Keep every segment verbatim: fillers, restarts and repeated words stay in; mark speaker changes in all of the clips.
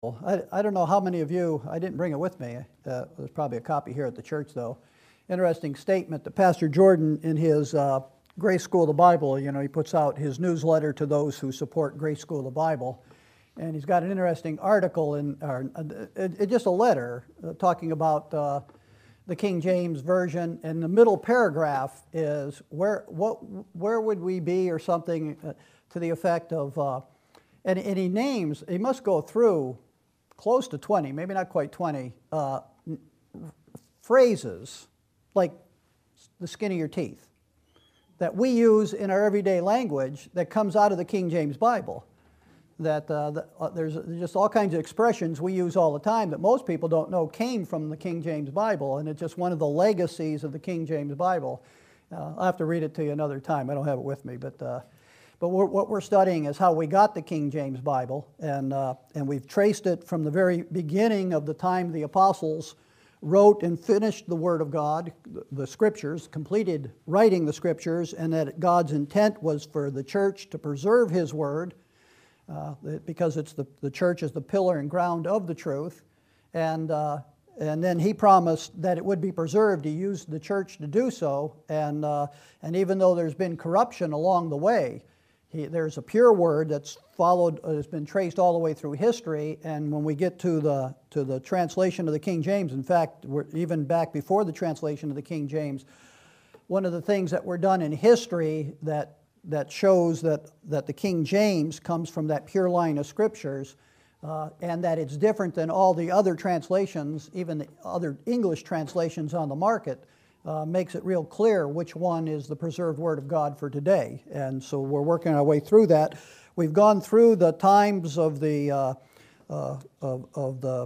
Speaker 1: I, I don't know how many of you, I didn't bring it with me. Uh, there's probably a copy here at the church, though. Interesting statement that Pastor Jordan, in his uh, Grace School of the Bible, you know, he puts out his newsletter to those who support Grace School of the Bible. And he's got an interesting article, in, or, uh, it, it, just a letter, uh, talking about uh, the King James Version. And the middle paragraph is, where, what, where would we be, or something uh, to the effect of, uh, and, and he names, he must go through close to twenty, maybe not quite twenty, uh, phrases like the skin of your teeth that we use in our everyday language that comes out of the King James Bible. That uh, the, uh, there's just all kinds of expressions we use all the time that most people don't know came from the King James Bible, and it's just one of the legacies of the King James Bible. Uh, I'll have to read it to you another time. I don't have it with me, but uh, but we're, what we're studying is how we got the King James Bible, and uh, and we've traced it from the very beginning of the time the apostles wrote and finished the Word of God, the, the Scriptures, completed writing the Scriptures, and that God's intent was for the church to preserve His Word, uh, because it's the, the church is the pillar and ground of the truth, and uh, and then He promised that it would be preserved. He used the church to do so, and uh, and even though there's been corruption along the way, He, there's a pure word that's followed, uh, has been traced all the way through history. And when we get to the to the translation of the King James, in fact, we're even back before the translation of the King James, one of the things that were done in history that that shows that that the King James comes from that pure line of scriptures, uh, and that it's different than all the other translations, even the other English translations on the market. Uh, makes it real clear which one is the preserved Word of God for today. And so we're working our way through that. We've gone through the times of the uh, uh, of, of the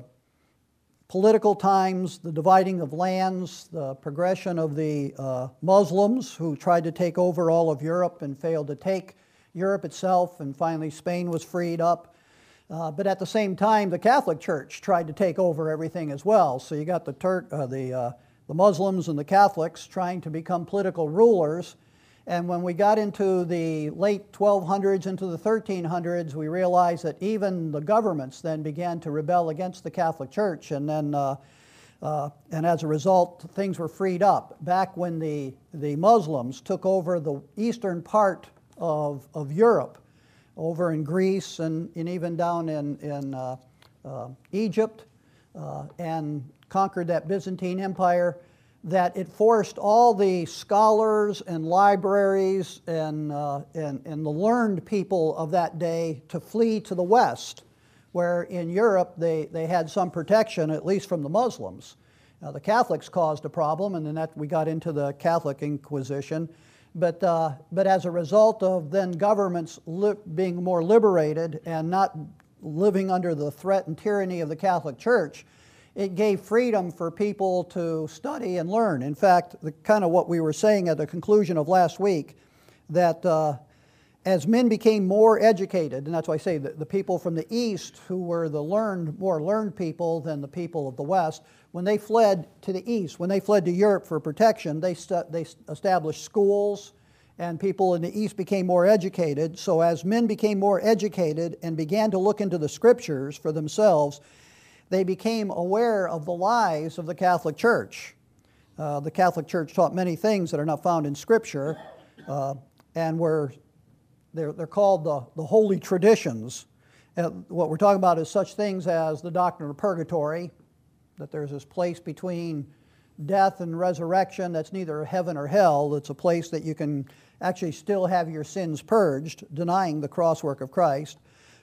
Speaker 1: political times, the dividing of lands, the progression of the uh, Muslims who tried to take over all of Europe and failed to take Europe itself, and finally Spain was freed up. Uh, but at the same time, the Catholic Church tried to take over everything as well. So you got the Turk, uh, the uh, the Muslims and the Catholics trying to become political rulers. And when we got into the late twelve hundreds into the thirteen hundreds, we realized that even the governments then began to rebel against the Catholic Church. And then, uh, uh, and as a result, things were freed up. Back when the, the Muslims took over the eastern part of, of Europe, over in Greece and, and even down in, in uh, uh, Egypt, uh, and conquered that Byzantine Empire, that it forced all the scholars and libraries and, uh, and, and the learned people of that day to flee to the West, where in Europe they, they had some protection, at least from the Muslims. Now, the Catholics caused a problem, and then that we got into the Catholic Inquisition. But, uh, but as a result of then governments li- being more liberated and not living under the threat and tyranny of the Catholic Church, it gave freedom for people to study and learn. In fact, the kind of what we were saying at the conclusion of last week, that uh, as men became more educated, and that's why I say that the people from the East, who were the learned, more learned people than the people of the West, when they fled to the East, when they fled to Europe for protection, they, stu- they established schools, and people in the East became more educated. So as men became more educated and began to look into the Scriptures for themselves, they became aware of the lies of the Catholic Church. Uh, the Catholic Church taught many things that are not found in Scripture, uh, and were they're, they're called the, the holy traditions. Uh, what we're talking about is such things as the doctrine of purgatory, that there's this place between death and resurrection that's neither heaven or hell. It's a place that you can actually still have your sins purged, denying the cross work of Christ.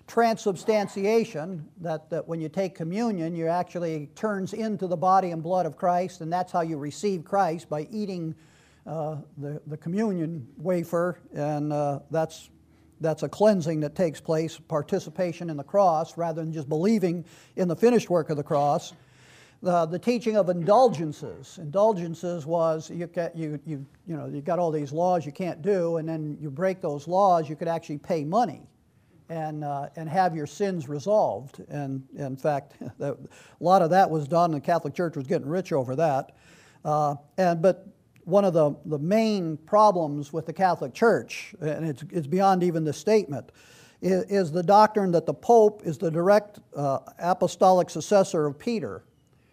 Speaker 1: Transubstantiation, that, that when you take communion, you actually turns into the body and blood of Christ, and that's how you receive Christ, by eating uh, the, the communion wafer, and uh, that's, that's a cleansing that takes place, participation in the cross, rather than just believing in the finished work of the cross. The, the teaching of indulgences. Indulgences was, you, get, you, you, you know, you got all these laws you can't do, and then you break those laws, you could actually pay money and uh, and have your sins resolved. And in fact, that, a lot of that was done, and the Catholic Church was getting rich over that. Uh, and but one of the, the main problems with the Catholic Church, and it's, it's beyond even the statement, is, is the doctrine that the Pope is the direct uh, apostolic successor of Peter.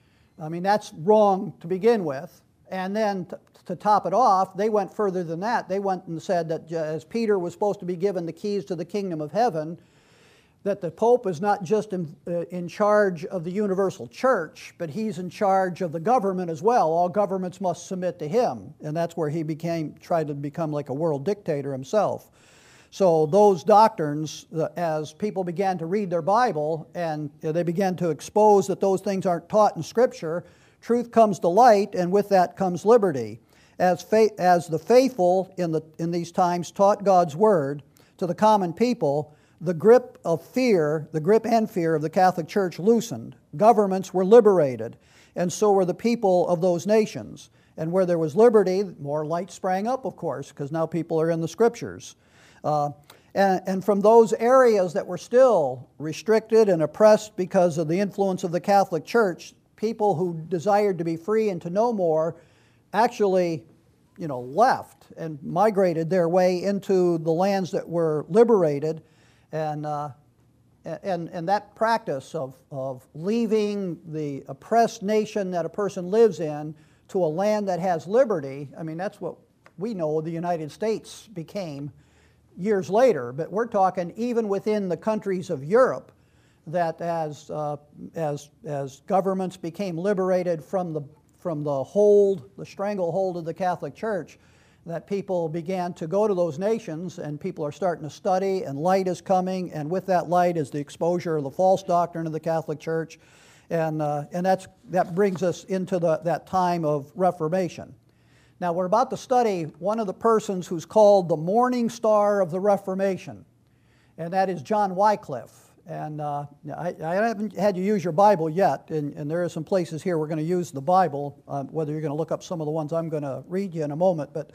Speaker 1: I mean, that's wrong to begin with. And then to, to top it off, they went further than that. They went and said that as Peter was supposed to be given the keys to the kingdom of heaven, that the Pope is not just in, uh, in charge of the universal church, but he's in charge of the government as well. All governments must submit to him. And that's where he became, tried to become like a world dictator himself. So those doctrines, uh, as people began to read their Bible and uh, they began to expose that those things aren't taught in Scripture, truth comes to light, and with that comes liberty. As, fa- as the faithful in, the, in these times taught God's Word to the common people, the grip of fear, the grip and fear of the Catholic Church loosened. Governments were liberated, and so were the people of those nations. And where there was liberty, more light sprang up, of course, because now people are in the Scriptures. Uh, and, and from those areas that were still restricted and oppressed because of the influence of the Catholic Church, people who desired to be free and to know more actually, you know, left and migrated their way into the lands that were liberated. And, uh, and, and that practice of, of leaving the oppressed nation that a person lives in to a land that has liberty, I mean, that's what we know the United States became years later. But we're talking even within the countries of Europe, that as, uh, as, as governments became liberated from the, from the hold, the stranglehold of the Catholic Church, that people began to go to those nations, and people are starting to study, and light is coming, and with that light is the exposure of the false doctrine of the Catholic Church, and, uh, and that's, that brings us into the, that time of Reformation. Now we're about to study one of the persons who's called the morning star of the Reformation, and that is John Wycliffe. And uh, I, I haven't had you use your Bible yet, and, and there are some places here we're going to use the Bible, uh, whether you're going to look up some of the ones I'm going to read you in a moment. But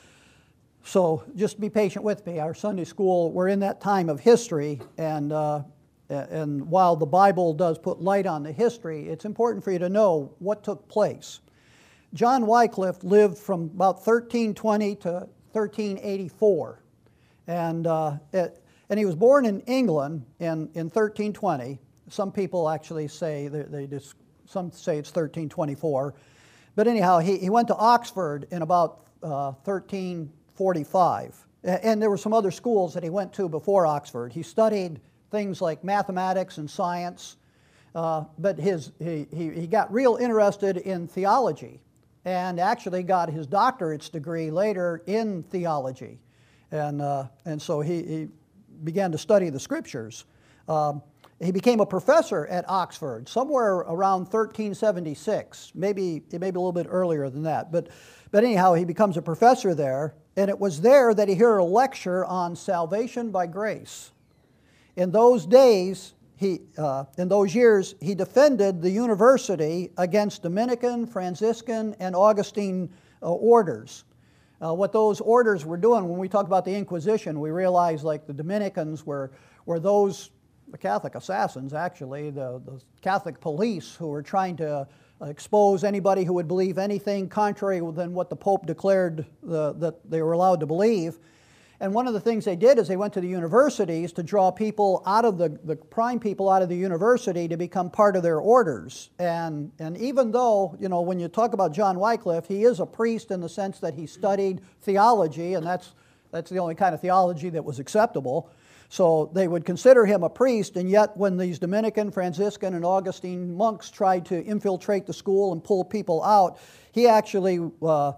Speaker 1: so just be patient with me. Our Sunday school, we're in that time of history, and, uh, and while the Bible does put light on the history, it's important for you to know what took place. John Wycliffe lived from about thirteen twenty to thirteen eighty-four, and uh, it, And he was born in England in, in thirteen twenty. Some people actually say, they, they just, some say it's thirteen twenty-four. But anyhow, he, he went to Oxford in about uh, thirteen forty-five. And there were some other schools that he went to before Oxford. He studied things like mathematics and science, uh, but his, he, he, he got real interested in theology and actually got his doctorate's degree later in theology. And, uh, and so he, he began to study the Scriptures. Um, he became a professor at Oxford somewhere around thirteen seventy-six, maybe, maybe a little bit earlier than that. But, but anyhow, he becomes a professor there, and it was there that he heard a lecture on salvation by grace. In those days, he, uh, in those years, he defended the university against Dominican, Franciscan, and Augustine uh, orders. Uh, what those orders were doing, when we talk about the Inquisition, we realize like the Dominicans were, were those, the Catholic assassins actually, the, the Catholic police who were trying to expose anybody who would believe anything contrary than what the Pope declared the, that they were allowed to believe. And one of the things they did is they went to the universities to draw people out of the, the prime people out of the university to become part of their orders. And, and even though, you know, when you talk about John Wycliffe, he is a priest in the sense that he studied theology, and that's, that's the only kind of theology that was acceptable. So they would consider him a priest, and yet when these Dominican, Franciscan, and Augustine monks tried to infiltrate the school and pull people out, he actually uh,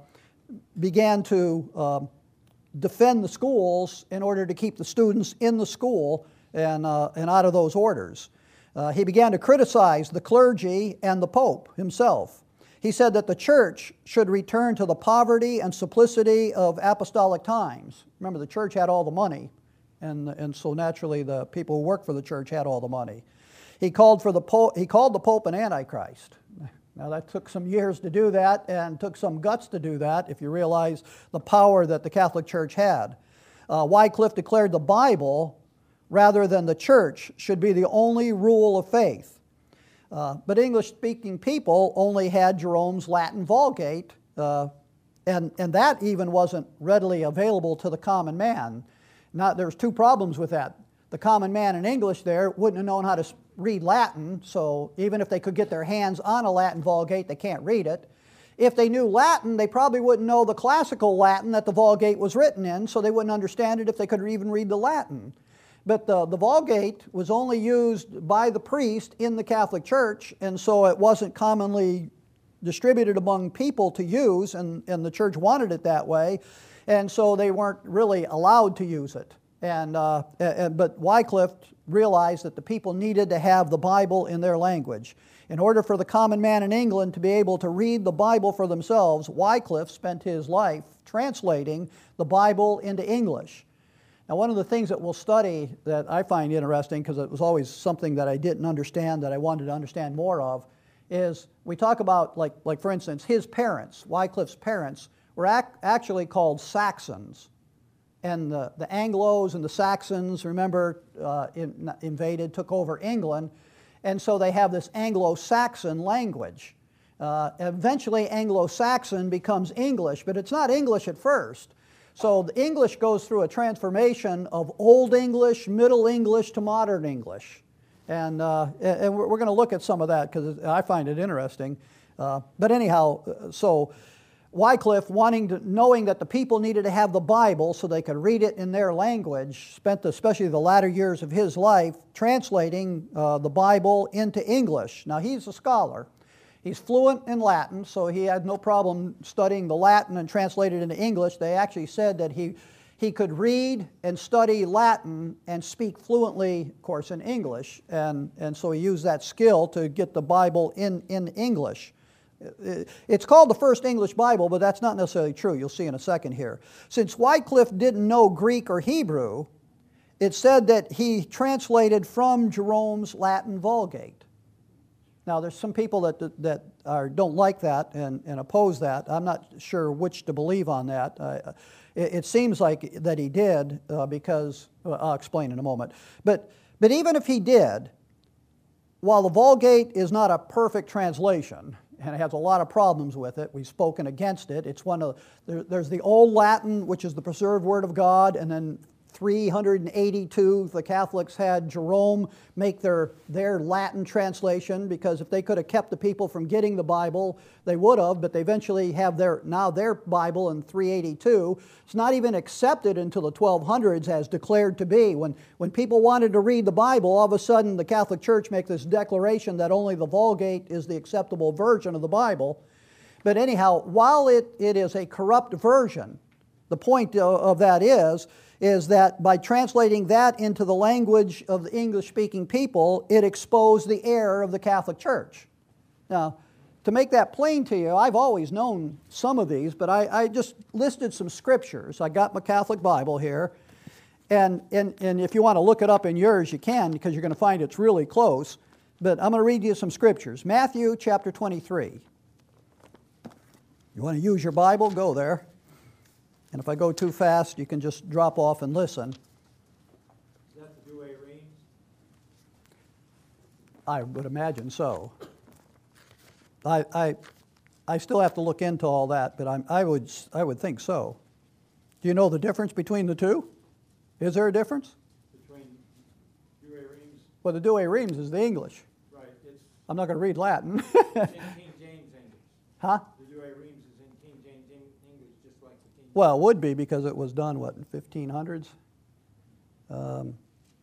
Speaker 1: began to uh, defend the schools in order to keep the students in the school and, uh, and out of those orders. Uh, he began to criticize the clergy and the Pope himself. He said that the church should return to the poverty and simplicity of apostolic times. Remember, the church had all the money, and, and so naturally the people who worked for the church had all the money. He called, for the Pope, he called the Pope an Antichrist. Now that took some years to do that and took some guts to do that if you realize the power that the Catholic Church had. Uh, Wycliffe declared the Bible rather than the church should be the only rule of faith. Uh, but English-speaking people only had Jerome's Latin Vulgate, uh, and, and that even wasn't readily available to the common man. Now, there's two problems with that. the common man in English there wouldn't have known how to read Latin, so even if they could get their hands on a Latin Vulgate, they can't read it. If they knew Latin, they probably wouldn't know the classical Latin that the Vulgate was written in, so they wouldn't understand it if they could even read the Latin. But the, the Vulgate was only used by the priest in the Catholic Church, and so it wasn't commonly distributed among people to use, and, and the church wanted it that way, and so they weren't really allowed to use it. And, uh, and, but Wycliffe realized that the people needed to have the Bible in their language. In order for the common man in England to be able to read the Bible for themselves, Wycliffe spent his life translating the Bible into English. Now, one of the things that we'll study that I find interesting, because it was always something that I didn't understand that I wanted to understand more of, is we talk about, like, like for instance, his parents, Wycliffe's parents, were ac actually called Saxons. And the, the Anglos and the Saxons, remember, uh, in, invaded, took over England, and so they have this Anglo-Saxon language. Uh, eventually, Anglo-Saxon becomes English, but it's not English at first. So the English goes through a transformation of Old English, Middle English to Modern English. And, uh, and we're going to look at some of that because I find it interesting. Uh, but anyhow, so Wycliffe, wanting to, knowing that the people needed to have the Bible so they could read it in their language, spent especially the latter years of his life translating uh, the Bible into English. Now, he's a scholar. He's fluent in Latin, so he had no problem studying the Latin and translating it into English. They actually said that he, he could read and study Latin and speak fluently, of course, in English. And, and so he used that skill to get the Bible in, in English. It's called the first English Bible, but that's not necessarily true. You'll see in a second here. Since Wycliffe didn't know Greek or Hebrew, it's said that he translated from Jerome's Latin Vulgate. Now, there's some people that, that are, don't like that and, and oppose that. I'm not sure which to believe on that. Uh, it, it seems like that he did uh, because, well, I'll explain in a moment. But, but even if he did, while the Vulgate is not a perfect translation, and it has a lot of problems with it. We've spoken against it. It's one of there, there's the Old Latin, which is the preserved Word of God, and then three hundred eighty-two, the Catholics had Jerome make their, their Latin translation, because if they could have kept the people from getting the Bible, they would have, but they eventually have their, now their Bible in three eighty-two. It's not even accepted until the twelve hundreds as declared to be. When, when people wanted to read the Bible, all of a sudden the Catholic Church makes this declaration that only the Vulgate is the acceptable version of the Bible. But anyhow, while it, it is a corrupt version, the point of that is, is that by translating that into the language of the English-speaking people, it exposed the error of the Catholic Church. Now, to make that plain to you, I've always known some of these, but I, I just listed some scriptures. I got my Catholic Bible here, and, and, and if you want to look it up in yours, you can, because you're going to find it's really close. But I'm going to read you some scriptures. Matthew chapter twenty-three. You want to use your Bible? Go there. And if I go too fast, you can just drop off and listen.
Speaker 2: Is that the Douay-Rheims?
Speaker 1: I would imagine so. I, I, I still have to look into all that, but I'm, I, would, I would think so. Do you know the difference between the two? Is there a difference?
Speaker 2: Between Douay-Rheims?
Speaker 1: Well, the Douay-Rheims is the English.
Speaker 2: Right. It's
Speaker 1: I'm not going to read Latin.
Speaker 2: it's in King James English.
Speaker 1: Huh?
Speaker 2: The Douay-Rheims is in King James English, just like the King James.
Speaker 1: Well, it would be because it was done, what, in fifteen hundreds? Um,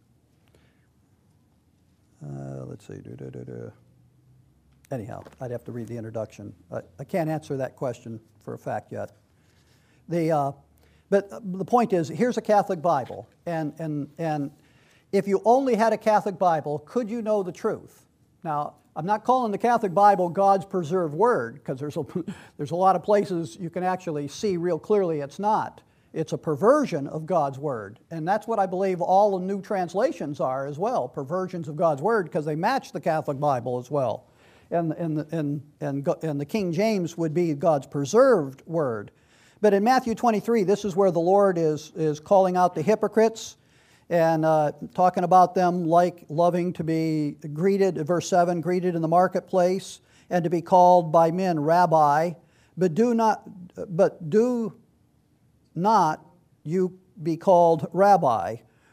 Speaker 1: uh, let's see. Do, do, do, do. Anyhow, I'd have to read the introduction. I, I can't answer that question for a fact yet. The, uh, but the point is, here's a Catholic Bible, and, and, and if you only had a Catholic Bible, could you know the truth? Now, I'm not calling the Catholic Bible God's preserved word, because there's a, there's a lot of places you can actually see real clearly it's not. It's a perversion of God's word, and that's what I believe all the new translations are as well, perversions of God's word, because they match the Catholic Bible as well. And, and, and, and, and the King James would be God's preserved word. But in Matthew twenty-three, this is where the Lord is, is calling out the hypocrites and uh, talking about them like loving to be greeted, verse seven, greeted in the marketplace and to be called by men rabbi, but do not, but do not you be called rabbi,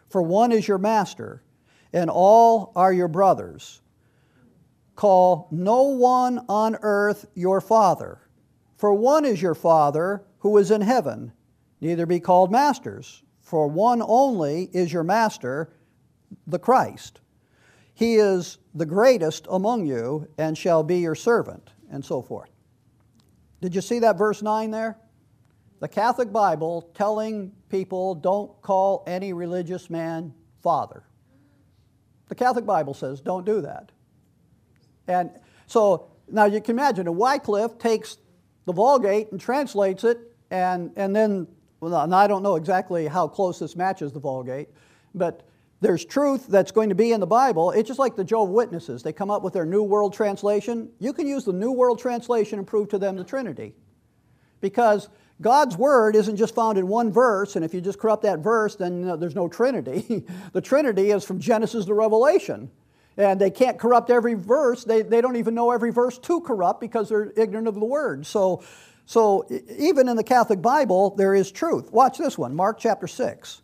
Speaker 1: for one is your master, and all are your brothers. Call no one on earth your father, for one is your Father who is in heaven. Neither be called masters, for one only is your master, the Christ. He is the greatest among you and shall be your servant, and so forth. Did you see that verse nine there? The Catholic Bible telling people don't call any religious man father. The Catholic Bible says don't do that. And so now you can imagine, Wycliffe takes the Vulgate and translates it, and, and then, well, and I don't know exactly how close this matches the Vulgate, but there's truth that's going to be in the Bible. It's just like the Jehovah's Witnesses. They come up with their New World Translation. You can use the New World Translation and prove to them the Trinity. Because God's Word isn't just found in one verse, and if you just corrupt that verse, then you know, there's no Trinity. The Trinity is from Genesis to Revelation. And they can't corrupt every verse. They, they don't even know every verse to corrupt because they're ignorant of the Word. So, so even in the Catholic Bible, there is truth. Watch this one, Mark chapter six.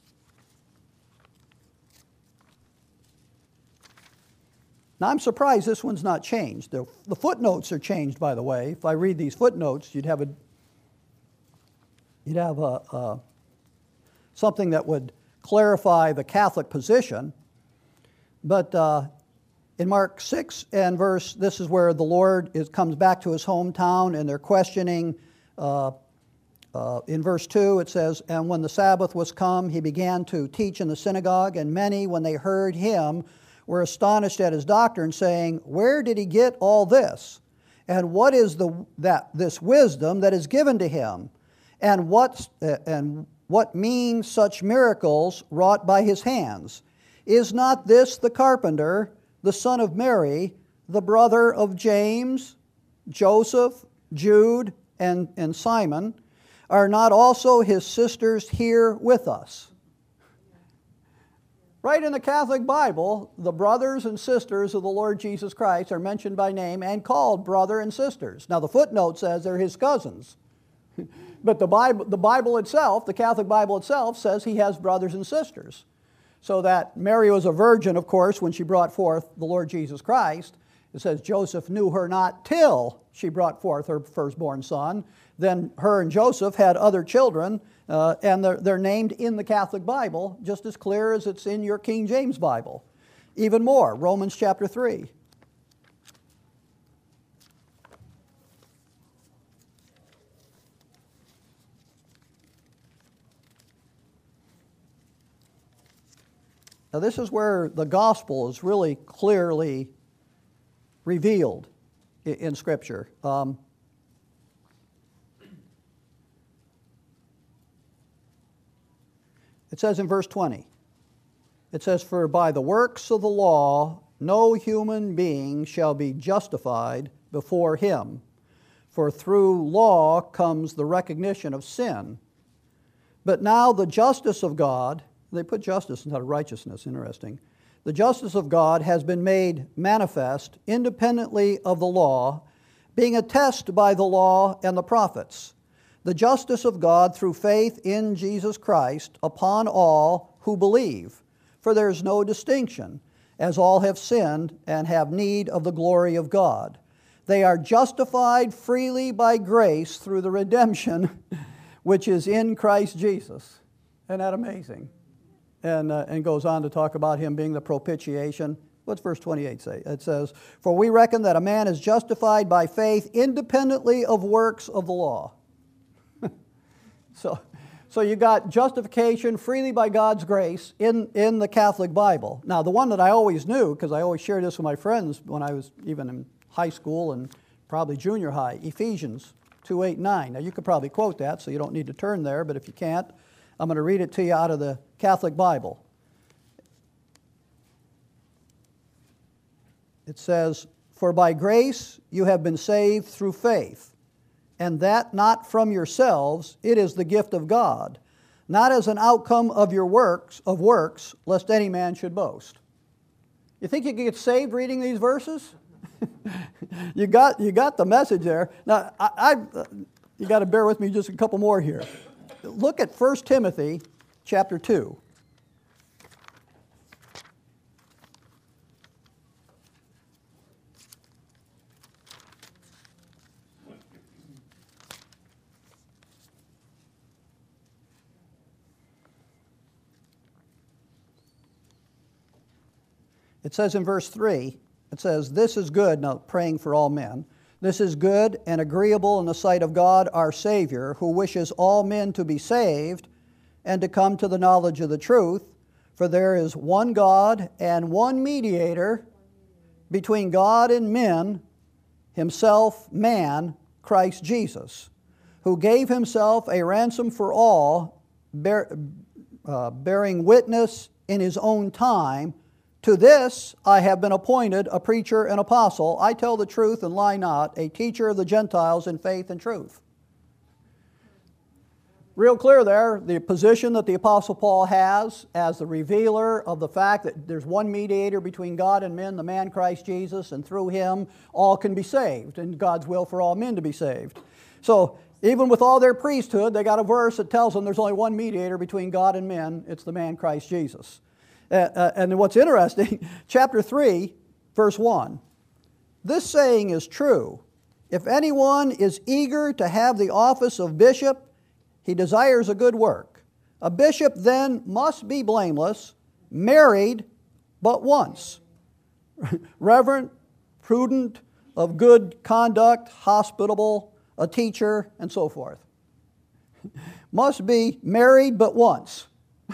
Speaker 1: Now, I'm surprised this one's not changed. The, the footnotes are changed, by the way. If I read these footnotes, you'd have a you'd have a, a something that would clarify the Catholic position. But uh, in Mark six and verse, this is where the Lord is, comes back to his hometown, and they're questioning. Uh, uh, in verse two, it says, "And when the Sabbath was come, he began to teach in the synagogue, and many, when they heard him, were astonished at his doctrine, saying, Where did he get all this? And what is the that this wisdom that is given to him? And what uh, and what mean such miracles wrought by his hands? Is not this the carpenter, the son of Mary, the brother of James, Joseph, Jude, and, and Simon? Are not also his sisters here with us?" Right in the Catholic Bible, the brothers and sisters of the Lord Jesus Christ are mentioned by name and called brother and sisters. Now the footnote says they're his cousins. But the Bible, the Bible itself, the Catholic Bible itself, says he has brothers and sisters. So that Mary was a virgin, of course, when she brought forth the Lord Jesus Christ. It says Joseph knew her not till she brought forth her firstborn son. Then her and Joseph had other children, uh, and they're, they're named in the Catholic Bible, just as clear as it's in your King James Bible. Even more, Romans chapter three. Now this is where the gospel is really clearly revealed in, in Scripture. Um, it says in verse twenty, it says, "For by the works of the law no human being shall be justified before him, for through law comes the recognition of sin. But now the justice of God," they put justice instead of righteousness, interesting. "The justice of God has been made manifest independently of the law, being attested by the law and the prophets. The justice of God through faith in Jesus Christ upon all who believe. For there is no distinction, as all have sinned and have need of the glory of God. They are justified freely by grace through the redemption which is in Christ Jesus." Isn't that amazing? And, uh, and goes on to talk about him being the propitiation. What's verse twenty-eight say? It says, "For we reckon that a man is justified by faith independently of works of the law." so, so you got justification freely by God's grace in, in the Catholic Bible. Now, the one that I always knew, because I always shared this with my friends when I was even in high school and probably junior high, Ephesians two, eight, nine. Now, you could probably quote that, so you don't need to turn there, but if you can't, I'm going to read it to you out of the Catholic Bible. It says, "For by grace you have been saved through faith, and that not from yourselves, it is the gift of God, not as an outcome of your works, of works, lest any man should boast." You think you can get saved reading these verses? you got you got the message there. Now, I, I you got to bear with me just a couple more here. Look at First Timothy chapter two. It says in verse three, it says, "This is good," now praying for all men, "this is good and agreeable in the sight of God our Savior, who wishes all men to be saved and to come to the knowledge of the truth. For there is one God and one mediator between God and men, himself man, Christ Jesus, who gave himself a ransom for all, bear, uh, bearing witness in his own time. To this I have been appointed a preacher and apostle. I tell the truth and lie not, a teacher of the Gentiles in faith and truth." Real clear there, the position that the Apostle Paul has as the revealer of the fact that there's one mediator between God and men, the man Christ Jesus, and through him all can be saved, and God's will for all men to be saved. So even with all their priesthood, they got a verse that tells them there's only one mediator between God and men. It's the man Christ Jesus. Uh, uh, and what's interesting, chapter three, verse one, "This saying is true. If anyone is eager to have the office of bishop, he desires a good work. A bishop then must be blameless, married but once, reverent, prudent, of good conduct, hospitable, a teacher," and so forth. Must be married but once.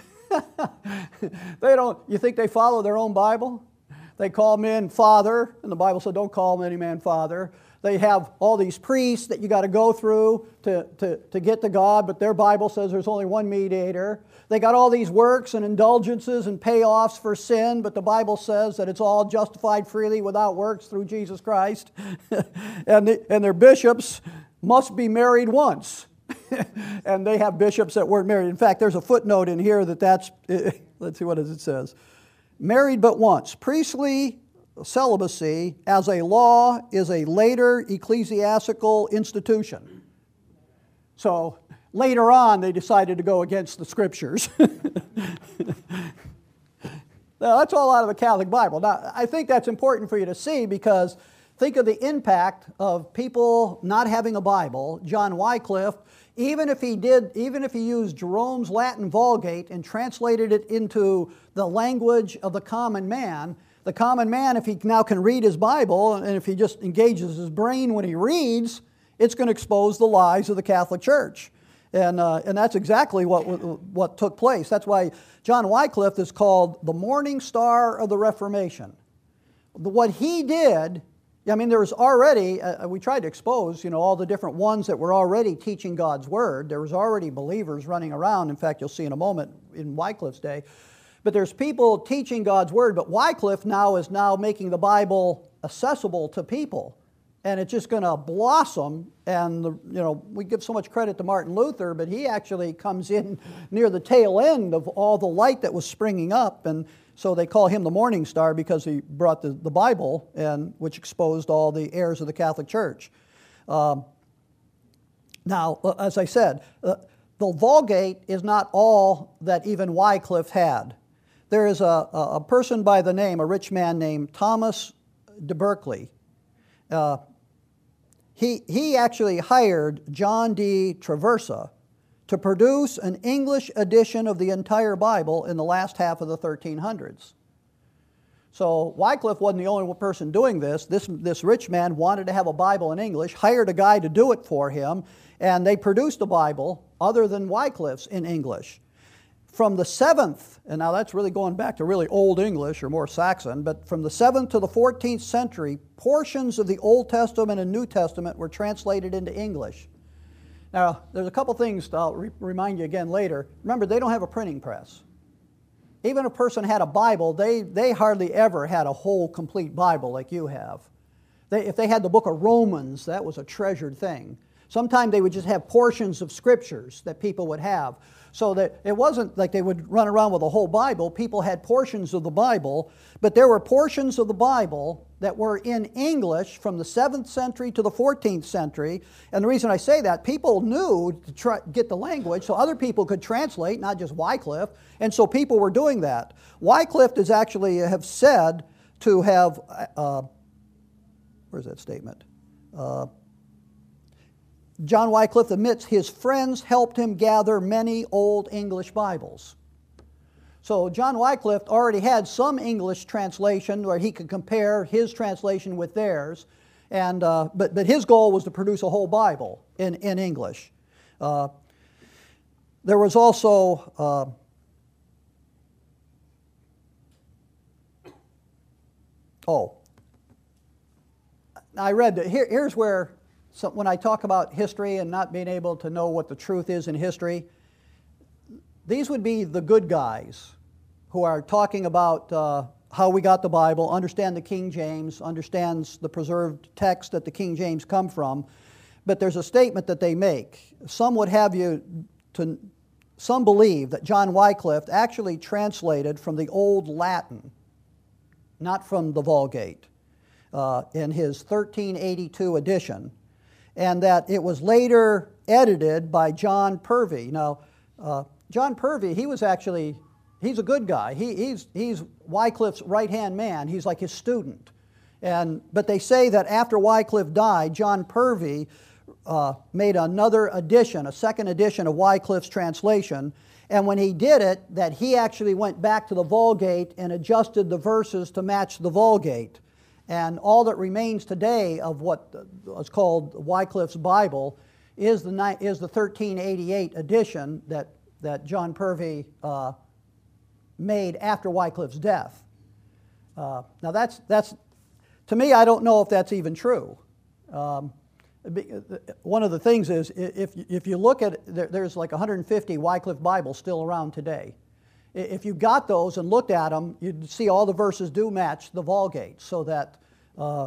Speaker 1: They don't, you think they follow their own Bible? They call men father, and the Bible said don't call any man father. They have all these priests that you got to go through to, to, to get to God, but their Bible says there's only one mediator. They got all these works and indulgences and payoffs for sin, but the Bible says that it's all justified freely without works through Jesus Christ. and, the, and their bishops must be married once. And they have bishops that weren't married. In fact, there's a footnote in here that that's, let's see what it says. Married but once. Priestly celibacy as a law is a later ecclesiastical institution. So later on they decided to go against the Scriptures. Now, that's all out of the Catholic Bible. Now, I think that's important for you to see because think of the impact of people not having a Bible. John Wycliffe, even if he did, even if he used Jerome's Latin Vulgate and translated it into the language of the common man, the common man, if he now can read his Bible, and if he just engages his brain when he reads, it's going to expose the lies of the Catholic Church. And, uh, and that's exactly what, what took place. That's why John Wycliffe is called the morning star of the Reformation. What he did, I mean, there was already, uh, we tried to expose, you know, all the different ones that were already teaching God's Word. There was already believers running around. In fact, you'll see in a moment in Wycliffe's day. But there's people teaching God's Word, but Wycliffe now is now making the Bible accessible to people. And it's just going to blossom. And, the, you know, we give so much credit to Martin Luther, but he actually comes in near the tail end of all the light that was springing up. And so they call him the morning star because he brought the, the Bible, and which exposed all the errors of the Catholic Church. Um, now, as I said, uh, the Vulgate is not all that even Wycliffe had. There is a, a person by the name, a rich man named Thomas de Berkeley. Uh, he, he actually hired John D. Traversa to produce an English edition of the entire Bible in the last half of the thirteen hundreds. So Wycliffe wasn't the only person doing this. This, this rich man wanted to have a Bible in English, hired a guy to do it for him, and they produced a Bible other than Wycliffe's in English. From the seventh, and now that's really going back to really Old English or more Saxon, but from the seventh to the fourteenth century, portions of the Old Testament and New Testament were translated into English. Now, there's a couple things I'll re- remind you again later. Remember, they don't have a printing press. Even if a person had a Bible, they, they hardly ever had a whole complete Bible like you have. They, if they had the book of Romans, that was a treasured thing. Sometimes they would just have portions of scriptures that people would have. So that it wasn't like they would run around with a whole Bible. People had portions of the Bible, but there were portions of the Bible that were in English from the seventh century to the fourteenth century. And the reason I say that, people knew to try, get the language so other people could translate, not just Wycliffe. And so people were doing that. Wycliffe is actually have said to have, uh, where's that statement? Uh, John Wycliffe admits his friends helped him gather many old English Bibles. So John Wycliffe already had some English translation where he could compare his translation with theirs, and uh, but but his goal was to produce a whole Bible in in English. Uh, there was also uh, oh, I read that here, here's where so when I talk about history and not being able to know what the truth is in history. These would be the good guys who are talking about uh, how we got the Bible, understand the King James, understands the preserved text that the King James come from. But there's a statement that they make. Some would have you to, some believe that John Wycliffe actually translated from the Old Latin, not from the Vulgate, uh, in his thirteen eighty-two edition, and that it was later edited by John Purvey. Now, uh, John Purvey, he was actually, he's a good guy. He, he's, he's Wycliffe's right-hand man. He's like his student. And, but they say that after Wycliffe died, John Purvey uh, made another edition, a second edition of Wycliffe's translation. And when he did it, that he actually went back to the Vulgate and adjusted the verses to match the Vulgate. And all that remains today of what is called Wycliffe's Bible is the, is the thirteen eighty-eight edition that that John Purvey uh, made after Wycliffe's death. Uh, now that's, that's, to me, I don't know if that's even true. Um, one of the things is, if, if you look at, there, there's like one hundred fifty Wycliffe Bibles still around today. If you got those and looked at them, you'd see all the verses do match the Vulgate, so that, uh,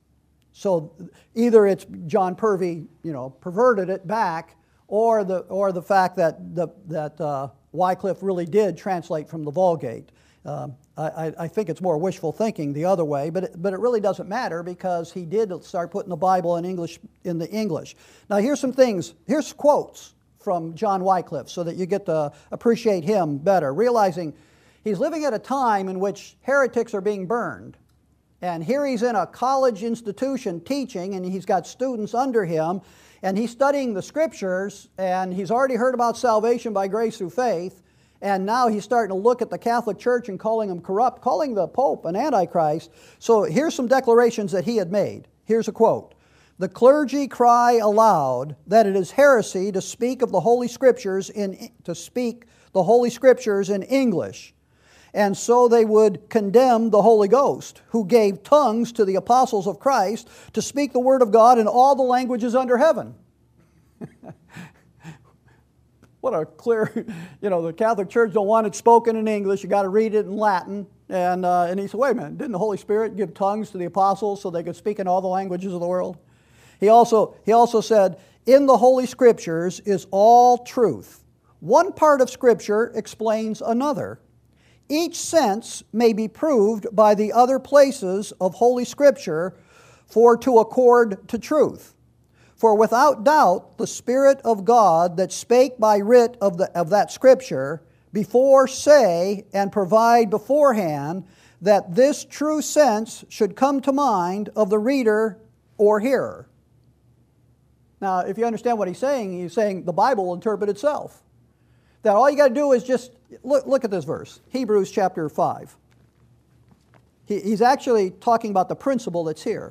Speaker 1: so either it's John Purvey, you know, perverted it back, or the or the fact that the, that uh, Wycliffe really did translate from the Vulgate. Um, I, I think it's more wishful thinking the other way, but it, but it really doesn't matter because he did start putting the Bible in English in the English. Now here's some things. Here's quotes from John Wycliffe so that you get to appreciate him better, realizing he's living at a time in which heretics are being burned. And here he's in a college institution teaching, and he's got students under him, and he's studying the Scriptures, and he's already heard about salvation by grace through faith, and now he's starting to look at the Catholic Church and calling them corrupt, calling the Pope an Antichrist. So here's some declarations that he had made. Here's a quote. "The clergy cry aloud that it is heresy to speak of the Holy Scriptures in to speak the Holy Scriptures in English. And so they would condemn the Holy Ghost, who gave tongues to the apostles of Christ to speak the Word of God in all the languages under heaven." What a clear, you know, the Catholic Church don't want it spoken in English. You got to read it in Latin. And, uh, and he said, wait a minute, didn't the Holy Spirit give tongues to the apostles so they could speak in all the languages of the world? He also, he also said, "In the Holy Scriptures is all truth. One part of Scripture explains another. Each sense may be proved by the other places of Holy Scripture for to accord to truth. For without doubt the Spirit of God that spake by writ of, the, of that Scripture before say and provide beforehand that this true sense should come to mind of the reader or hearer." Now, if you understand what he's saying, he's saying the Bible will interpret itself. That all you got to do is just, look, look at this verse, Hebrews chapter five. He, he's actually talking about the principle that's here.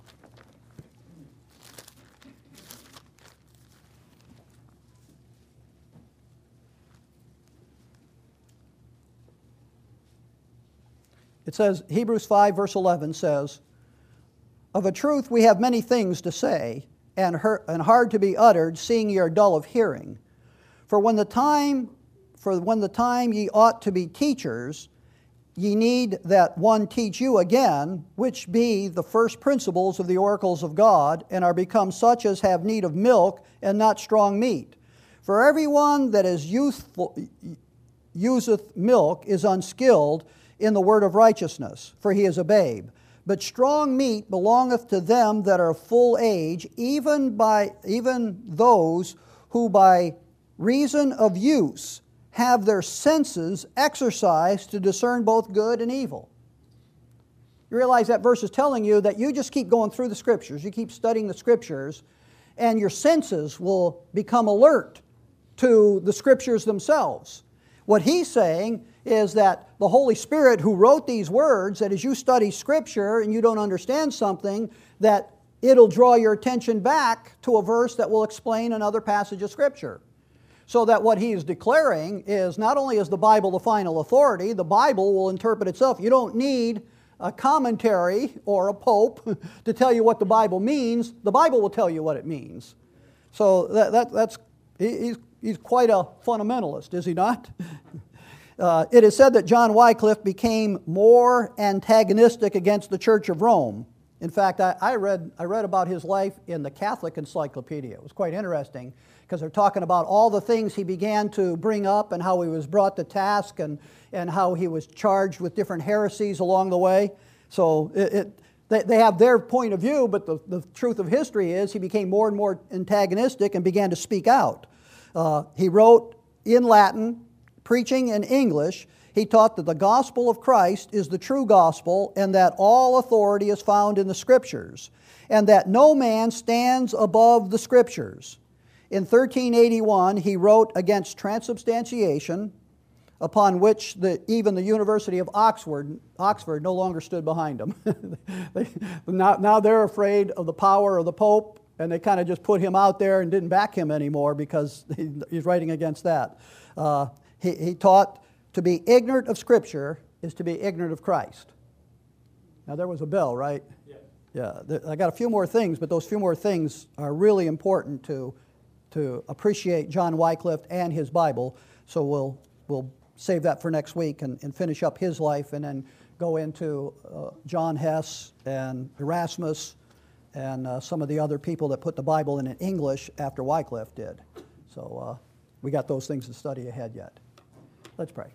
Speaker 1: It says, Hebrews five verse eleven says, "Of a truth we have many things to say, and, her, and hard to be uttered, seeing ye are dull of hearing. For when the time, for when the time ye ought to be teachers, ye need that one teach you again, which be the first principles of the oracles of God, and are become such as have need of milk and not strong meat. For everyone that is youthful, useth milk is unskilled in the word of righteousness, for he is a babe. But strong meat belongeth to them that are full age, even by even those who by reason of use have their senses exercised to discern both good and evil." You realize that verse is telling you that you just keep going through the Scriptures, you keep studying the Scriptures, and your senses will become alert to the Scriptures themselves. What he's saying is that the Holy Spirit who wrote these words, that as you study Scripture and you don't understand something, that it'll draw your attention back to a verse that will explain another passage of Scripture. So that what he is declaring is not only is the Bible the final authority, the Bible will interpret itself. You don't need a commentary or a pope to tell you what the Bible means. The Bible will tell you what it means. So that, that, that's, he's, he's quite a fundamentalist, is he not? Uh, it is said that John Wycliffe became more antagonistic against the Church of Rome. In fact, I, I, read, I read about his life in the Catholic Encyclopedia. It was quite interesting because they're talking about all the things he began to bring up and how he was brought to task and, and how he was charged with different heresies along the way. So it, it, they, they have their point of view, but the, the truth of history is he became more and more antagonistic and began to speak out. Uh, he wrote in Latin, preaching in English. He taught that the gospel of Christ is the true gospel and that all authority is found in the Scriptures and that no man stands above the Scriptures. In thirteen eighty-one, he wrote against transubstantiation, upon which the, even the University of Oxford, Oxford no longer stood behind him. they, now, now they're afraid of the power of the Pope, and they kind of just put him out there and didn't back him anymore because he, he's writing against that. Uh, he, he taught to be ignorant of Scripture is to be ignorant of Christ. Now there was a bell, right?
Speaker 2: Yeah.
Speaker 1: Yeah. There, I got a few more things, but those few more things are really important to to appreciate John Wycliffe and his Bible. So we'll we'll save that for next week and, and finish up his life and then go into uh, John Hess and Erasmus and uh, some of the other people that put the Bible in English after Wycliffe did. So uh, we got those things to study ahead yet. Let's pray.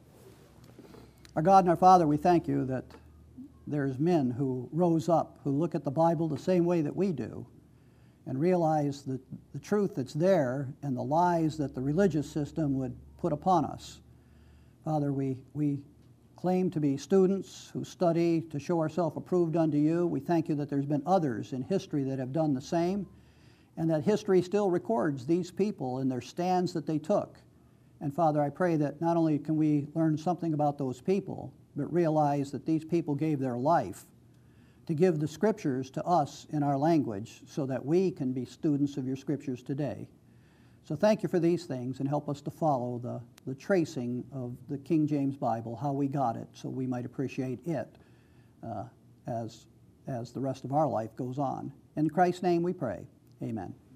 Speaker 1: Our God and our Father, we thank you that there's men who rose up, who look at the Bible the same way that we do, and realize that the truth that's there and the lies that the religious system would put upon us. Father, we, we claim to be students who study to show ourselves approved unto you. We thank you that there's been others in history that have done the same, and that history still records these people and their stands that they took. And Father, I pray that not only can we learn something about those people, but realize that these people gave their life to give the Scriptures to us in our language so that we can be students of your Scriptures today. So thank you for these things and help us to follow the, the tracing of the King James Bible, how we got it, so we might appreciate it uh, as, as the rest of our life goes on. In Christ's name we pray. Amen.